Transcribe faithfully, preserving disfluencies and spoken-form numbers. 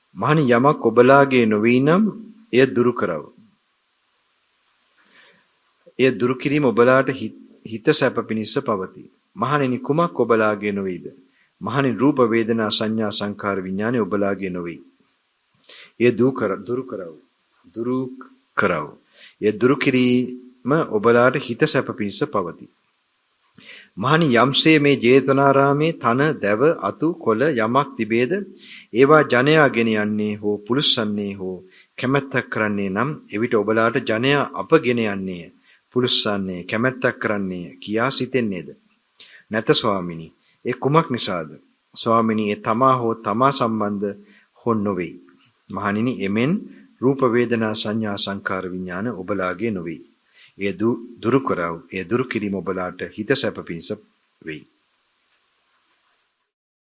මහණි යමක් ඔබලාගේ නොවේ නම් එය දුරු කරව. එය දුරු කිරීම ඔබලාට හිත සැප පිණිස පවතී. මහණෙනි කුමක් ඔබලාගේ නොවේද? මහණෙනි රූප වේදනා සංඥා සංකාර විඥාන ඔබලාගේ නොවේ. එය දුරු කර දුරු කරව. දුරු කරව. එය දුරු කිරීම ඔබලාට හිත සැප පිණිස පවතී. මහණි යම්සේ මේ ජේතවනාරාමේ තන දැව අතු කොළ යමක් තිබේද ඒවා ජනයා ගෙන යන්නේ හෝ පුලුස්සන්නේ හෝ කැමැත්තක් කරන්නේ නම් එවිට ඔබලාට ජනයා අපගෙන යන්නේ පුලුස්සන්නේ කැමැත්තක් කරන්නේ කියා සිතෙන්නේද? නැත ස්වාමිනී. ඒ කුමක් නිසාද? ස්වාමිනී ඒ තමා හෝ තමා සම්බන්ධ හෝ නොවේ. මහණෙනි එමෙන් රූප වේදනා සංඥා සංකාර විඥාන ඔබලාගේ නොවේ. එය දුරු කරව. එය දුරු කිරීම ඔබලාට හිත සැප පිණිස වෙයි.